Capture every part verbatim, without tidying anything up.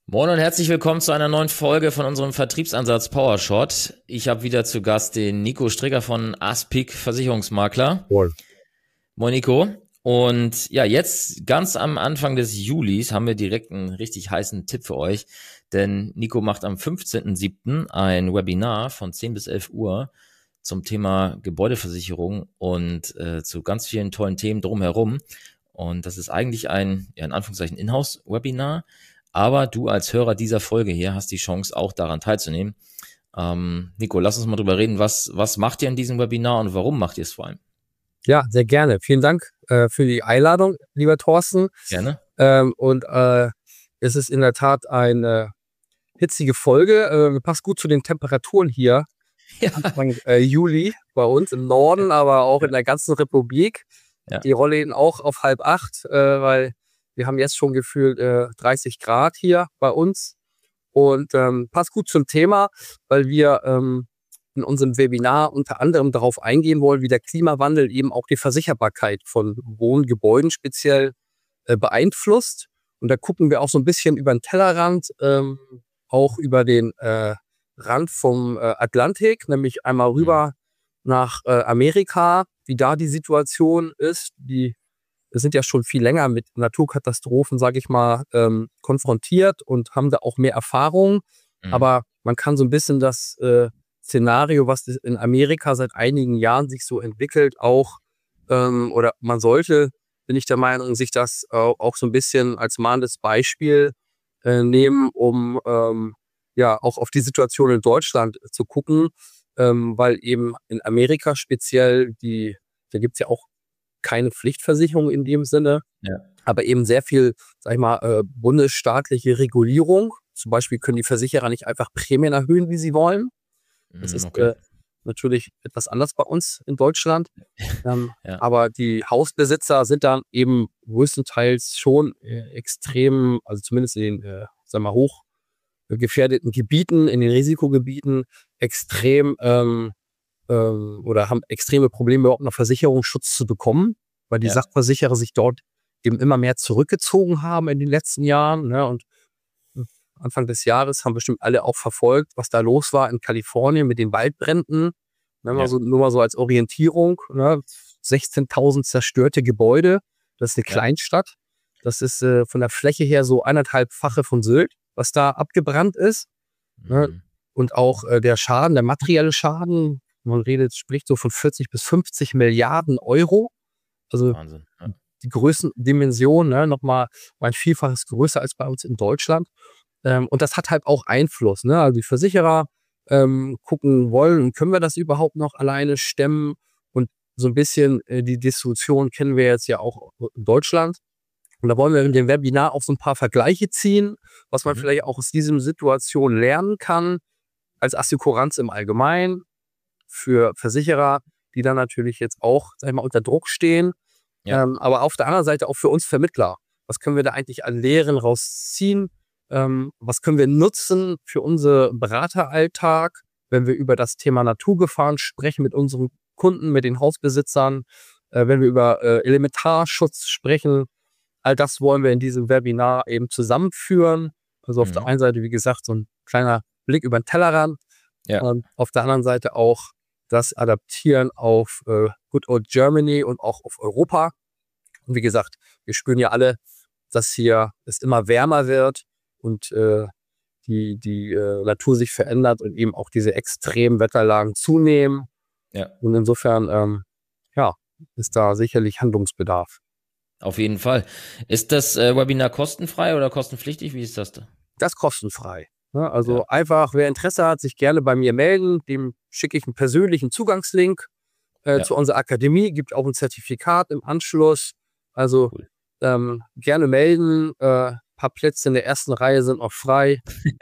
Moin und herzlich willkommen zu einer neuen Folge von unserem Vertriebsansatz PowerShot. Ich habe wieder zu Gast den Nico Stricker von Aspik Versicherungsmakler. Moin. Moin Nico. Und ja, jetzt ganz am Anfang des Julis haben wir direkt einen richtig heißen Tipp für euch. Denn Nico macht am fünfzehnten siebten ein Webinar von zehn bis elf Uhr zum Thema Gebäudeversicherung und äh, zu ganz vielen tollen Themen drumherum. Und das ist eigentlich ein, ja, in Anführungszeichen, Inhouse-Webinar. Aber du als Hörer dieser Folge hier hast die Chance, auch daran teilzunehmen. Ähm, Nico, lass uns mal drüber reden. Was, was macht ihr in diesem Webinar und warum macht ihr es vor allem? Ja, sehr gerne. Vielen Dank äh, für die Einladung, lieber Thorsten. Gerne. Ähm, und äh, es ist in der Tat eine hitzige Folge. Äh, passt gut zu den Temperaturen hier. Ja. Anfang äh, Juli bei uns im Norden, aber auch in der ganzen Republik. Ja. Die rollen auch auf halb acht, äh, weil wir haben jetzt schon gefühlt äh, dreißig Grad hier bei uns. Und ähm, passt gut zum Thema, weil wir ähm, in unserem Webinar unter anderem darauf eingehen wollen, wie der Klimawandel eben auch die Versicherbarkeit von Wohngebäuden speziell äh, beeinflusst. Und da gucken wir auch so ein bisschen über den Tellerrand, ähm, auch über den äh, Rand vom äh, Atlantik, nämlich einmal rüber mhm. nach äh, Amerika, wie da die Situation ist. Die wir sind ja schon viel länger mit Naturkatastrophen, sage ich mal, ähm, konfrontiert und haben da auch mehr Erfahrung. Mhm. Aber man kann so ein bisschen das äh, Szenario, was in Amerika seit einigen Jahren sich so entwickelt, auch ähm, oder man sollte, bin ich der Meinung, sich das äh, auch so ein bisschen als mahnendes Beispiel äh, nehmen, um ähm, ja auch auf die Situation in Deutschland zu gucken, ähm, weil eben in Amerika speziell die, da gibt es ja auch keine Pflichtversicherung in dem Sinne, ja. aber eben sehr viel, sag ich mal, äh, bundesstaatliche Regulierung. Zum Beispiel können die Versicherer nicht einfach Prämien erhöhen, wie sie wollen. Das ist okay. äh, natürlich etwas anders bei uns in Deutschland. ähm, ja. Aber die Hausbesitzer sind dann eben größtenteils schon äh, extrem, also zumindest in den, äh, sag mal, hoch gefährdeten Gebieten, in den Risikogebieten, extrem ähm, oder haben extreme Probleme, überhaupt noch Versicherungsschutz zu bekommen, weil die ja. Sachversicherer sich dort eben immer mehr zurückgezogen haben in den letzten Jahren. Ne? Und Anfang des Jahres haben bestimmt alle auch verfolgt, was da los war in Kalifornien mit den Waldbränden. Ne? Ja. So, nur mal so als Orientierung. Ne? sechzehntausend zerstörte Gebäude. Das ist eine ja. Kleinstadt. Das ist äh, von der Fläche her so eineinhalbfache von Sylt, was da abgebrannt ist. Mhm. Ne? Und auch äh, der Schaden, der materielle Schaden, man redet, spricht so von vierzig bis fünfzig Milliarden Euro. Also Wahnsinn, ja. Die Größendimension, ne, nochmal ein Vielfaches größer als bei uns in Deutschland. Ähm, und das hat halt auch Einfluss. Ne? Also die Versicherer ähm, gucken wollen, können wir das überhaupt noch alleine stemmen? Und so ein bisschen äh, die Diskussion kennen wir jetzt ja auch in Deutschland. Und da wollen wir in dem Webinar auch so ein paar Vergleiche ziehen, was man mhm. vielleicht auch aus dieser Situation lernen kann, als Assekuranz im Allgemeinen, für Versicherer, die dann natürlich jetzt auch, sag ich mal, unter Druck stehen. Ja. Ähm, aber auf der anderen Seite auch für uns Vermittler. Was können wir da eigentlich an Lehren rausziehen? Ähm, was können wir nutzen für unseren Berateralltag, wenn wir über das Thema Naturgefahren sprechen mit unseren Kunden, mit den Hausbesitzern, äh, wenn wir über äh, Elementarschutz sprechen? All das wollen wir in diesem Webinar eben zusammenführen. Also auf mhm. der einen Seite, wie gesagt, so ein kleiner Blick über den Tellerrand. Ja. Und auf der anderen Seite auch das Adaptieren auf äh, Good Old Germany und auch auf Europa. Und wie gesagt, wir spüren ja alle, dass hier es immer wärmer wird und äh, die, die äh, Natur sich verändert und eben auch diese extremen Wetterlagen zunehmen. Ja. Und insofern, ähm, ja, ist da sicherlich Handlungsbedarf. Auf jeden Fall. Ist das äh, Webinar kostenfrei oder kostenpflichtig? Wie ist das da? Das ist kostenfrei. Also ja. einfach, wer Interesse hat, sich gerne bei mir melden. Dem schicke ich einen persönlichen Zugangslink äh, ja. zu unserer Akademie. Gibt auch ein Zertifikat im Anschluss. Also cool. ähm, gerne melden. Ein äh, paar Plätze in der ersten Reihe sind noch frei.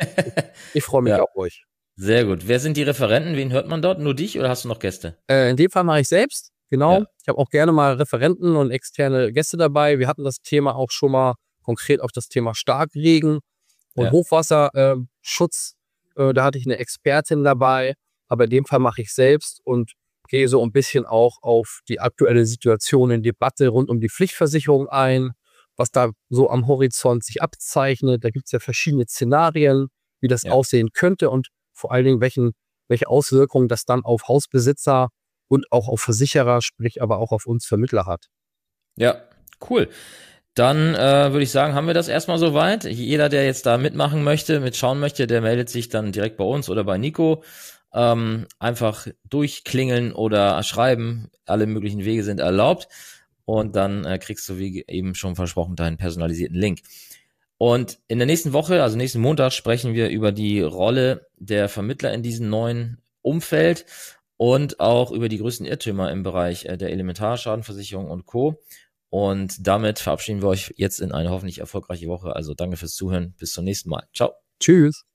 Ich freue mich ja. auf euch. Sehr gut. Wer sind die Referenten? Wen hört man dort? Nur dich oder hast du noch Gäste? Äh, in dem Fall mache ich selbst. Genau. Ja. Ich habe auch gerne mal Referenten und externe Gäste dabei. Wir hatten das Thema auch schon mal konkret auf das Thema Starkregen und ja. Hochwasserschutz. Äh, da hatte ich eine Expertin dabei. Aber in dem Fall mache ich selbst und gehe so ein bisschen auch auf die aktuelle Situation in Debatte rund um die Pflichtversicherung ein. was da so am Horizont sich abzeichnet. Da gibt es ja verschiedene Szenarien, wie das Ja. aussehen könnte und vor allen Dingen, welchen, welche Auswirkungen das dann auf Hausbesitzer und auch auf Versicherer, sprich aber auch auf uns Vermittler hat. Ja, cool. Dann äh, würde ich sagen, haben wir das erstmal soweit. Jeder, der jetzt da mitmachen möchte, mitschauen möchte, der meldet sich dann direkt bei uns oder bei Nico. Ähm, einfach durchklingeln oder schreiben. Alle möglichen Wege sind erlaubt. Und dann äh, kriegst du, wie eben schon versprochen, deinen personalisierten Link. Und in der nächsten Woche, also nächsten Montag, sprechen wir über die Rolle der Vermittler in diesem neuen Umfeld und auch über die größten Irrtümer im Bereich äh, der Elementarschadenversicherung und Co. Und damit verabschieden wir euch jetzt in eine hoffentlich erfolgreiche Woche. Also danke fürs Zuhören. Bis zum nächsten Mal. Ciao. Tschüss.